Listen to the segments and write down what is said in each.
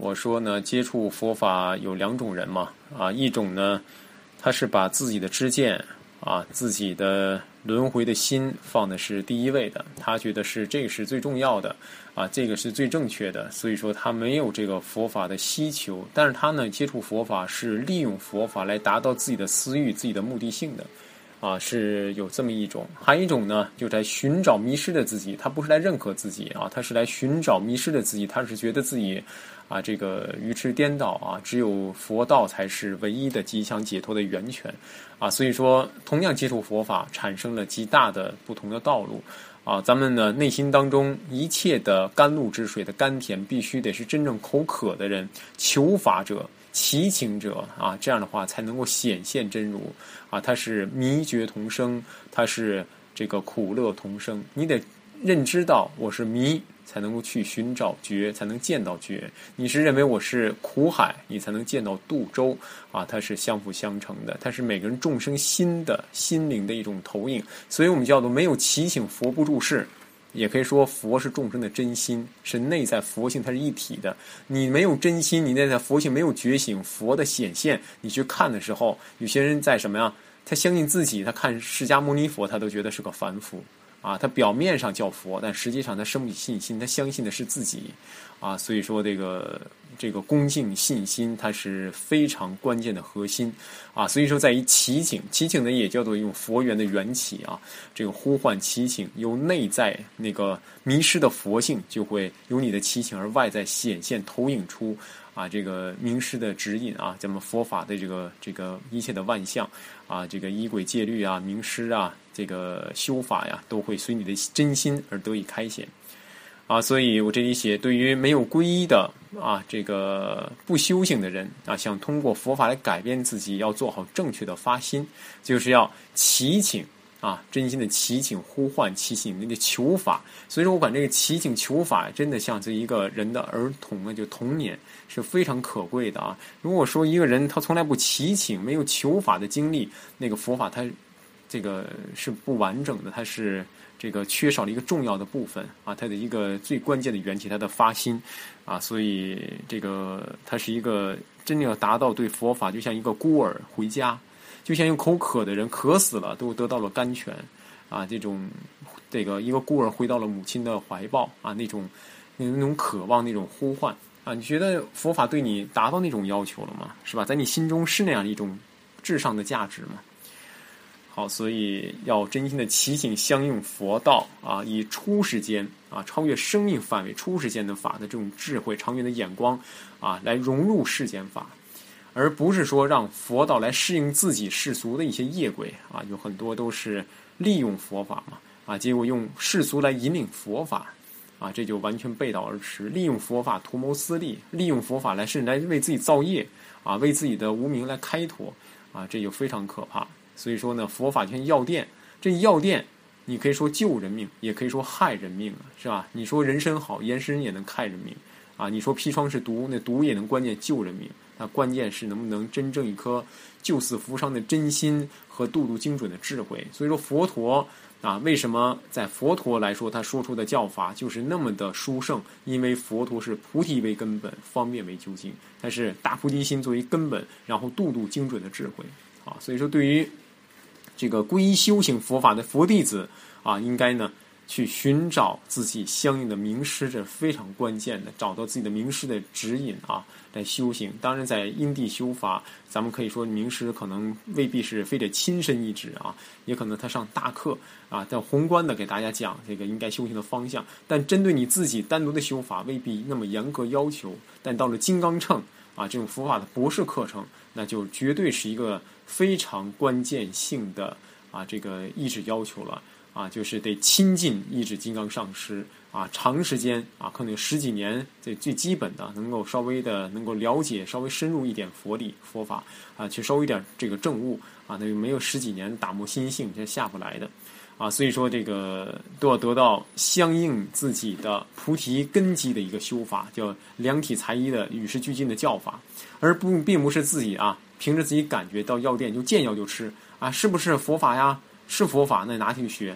我说呢，接触佛法有两种人嘛，一种呢，他是把自己的知见自己的轮回的心放的是第一位的，他觉得是这个是最重要的这个是最正确的，所以说他没有这个佛法的需求，但是他呢接触佛法是利用佛法来达到自己的私欲、自己的目的性的。是有这么一种，还有一种呢，就在寻找迷失的自己，他不是来认可自己他是来寻找迷失的自己，他是觉得自己这个愚痴颠倒只有佛道才是唯一的吉祥解脱的源泉所以说同样接触佛法，产生了极大的不同的道路咱们呢内心当中一切的甘露之水的甘甜，必须得是真正口渴的人、求法者、祈请者这样的话才能够显现真如它是迷觉同生，它是这个苦乐同生。你得认知到我是迷，才能够去寻找觉，才能见到觉。你是认为我是苦海，你才能见到渡舟它是相辅相成的，它是每个人众生心灵的一种投影。所以我们叫做没有祈请佛不住世，也可以说佛是众生的真心，是内在佛性，它是一体的。你没有真心，你内在佛性没有觉醒，佛的显现你去看的时候，有些人在什么呀，他相信自己，他看释迦牟尼佛他都觉得是个凡夫他表面上叫佛，但实际上他生不起信心，他相信的是自己所以说这个恭敬信心它是非常关键的核心所以说在于祈请呢也叫做用佛缘的缘起这个呼唤祈请，由内在那个迷失的佛性，就会由你的祈请而外在显现投影出这个名师的指引咱们佛法的这个一切的万象这个仪轨戒律名师这个修法都会随你的真心而得以开显所以我这里写，对于没有皈依的这个不修行的人想通过佛法来改变自己，要做好正确的发心，就是要祈请真心的祈请、呼唤、祈请那个求法。所以说我管这个祈请求法真的像是一个人的儿童就童年是非常可贵的如果说一个人他从来不祈请，没有求法的经历，那个佛法他这个是不完整的，它是这个缺少了一个重要的部分它的一个最关键的缘起，它的发心所以这个它是一个真正要达到对佛法，就像一个孤儿回家，就像一个口渴的人渴死了都得到了甘泉这个一个孤儿回到了母亲的怀抱那种渴望，那种呼唤你觉得佛法对你达到那种要求了吗？是吧？在你心中是那样一种至上的价值吗？好，所以要真心的祈请相应佛道以出世间超越生命范围出世间的法的这种智慧长远的眼光来融入世间法，而不是说让佛道来适应自己世俗的一些业轨有很多都是利用佛法嘛结果用世俗来引领佛法这就完全背道而驰，利用佛法图谋私利，利用佛法甚至来为自己造业为自己的无名来开脱这就非常可怕。所以说呢，佛法就像药店，这药店你可以说救人命，也可以说害人命是吧？你说人参好，人参也能害人命你说砒霜是毒，那毒也能关键救人命。那关键是能不能真正一颗救死扶伤的真心和度度精准的智慧。所以说佛陀为什么在佛陀来说他说出的教法就是那么的殊胜？因为佛陀是菩提为根本，方便为究竟，它是大菩提心作为根本，然后度度精准的智慧所以说对于这个皈依修行佛法的佛弟子应该呢去寻找自己相应的名师，这非常关键的，找到自己的名师的指引来修行。当然在因地修法，咱们可以说名师可能未必是非得亲身一指也可能他上大课但宏观的给大家讲这个应该修行的方向，但针对你自己单独的修法未必那么严格要求。但到了金刚乘这种佛法的博士课程，那就绝对是一个非常关键性的这个意志要求了就是得亲近意志金刚上师长时间可能有十几年，这最基本的能够稍微的能够了解稍微深入一点佛理佛法去稍微一点这个证悟那没有十几年打磨心性这下不来的所以说这个都要得到相应自己的菩提根基的一个修法，叫量体裁衣的与时俱进的教法，而并不是自己凭着自己感觉到药店就见药就吃是不是佛法呀？是佛法，那拿去学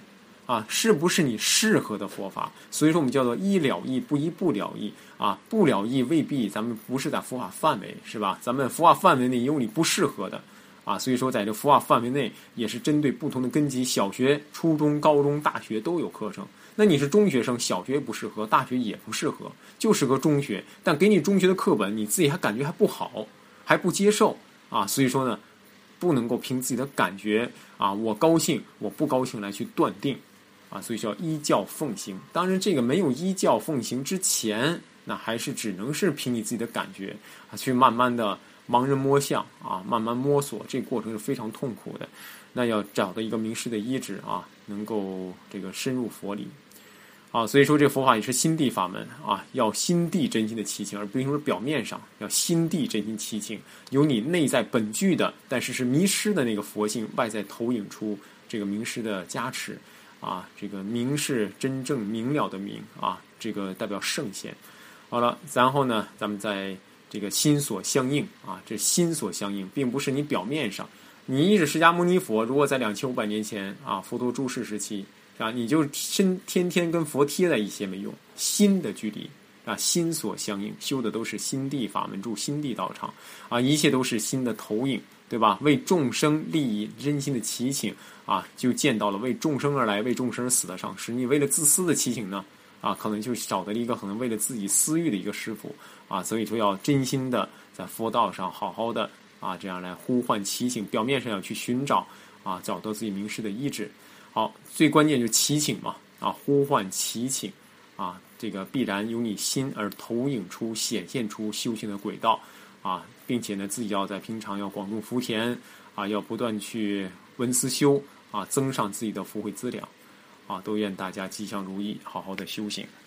是不是你适合的佛法？所以说我们叫做一了义，不一不了义不了义未必咱们不是在佛法范围，是吧？咱们佛法范围内有你不适合的所以说在这佛法范围内也是针对不同的根基，小学、初中、高中、大学都有课程。那你是中学生，小学不适合，大学也不适合，就适合中学。但给你中学的课本，你自己还感觉还不好，还不接受所以说呢，不能够凭自己的感觉我高兴我不高兴来去断定所以叫依教奉行。当然这个没有依教奉行之前，那还是只能是凭你自己的感觉去慢慢的盲人摸象慢慢摸索，这个过程是非常痛苦的。那要找到一个名师的医治能够这个深入佛理所以说这个佛法也是心地法门要心地真心的祈请，而不是说表面上，要心地真心祈请，有你内在本具的但是迷失的那个佛性，外在投影出这个名师的加持这个明是真正明了的明这个代表圣贤。好了，然后呢咱们在这个心所相应这心所相应并不是你表面上，你一是释迦牟尼佛，如果在2500年前佛陀住世时期你就天天跟佛贴在一起没用，心的距离心所相应，修的都是心地法门，住心地道场一切都是心的投影，对吧？为众生利益真心的祈请就见到了为众生而来为众生而死的上师。你为了自私的祈请呢可能就找到了一个可能为了自己私欲的一个师父所以说要真心的在佛道上好好的这样来呼唤祈请，表面上要去寻找找到自己名师的医治。好，最关键就是祈请嘛呼唤祈请这个必然由你心而投影出显现出修行的轨道并且呢自己要在平常要广种福田要不断去闻思修增上自己的福慧资粮都愿大家吉祥如意，好好的修行。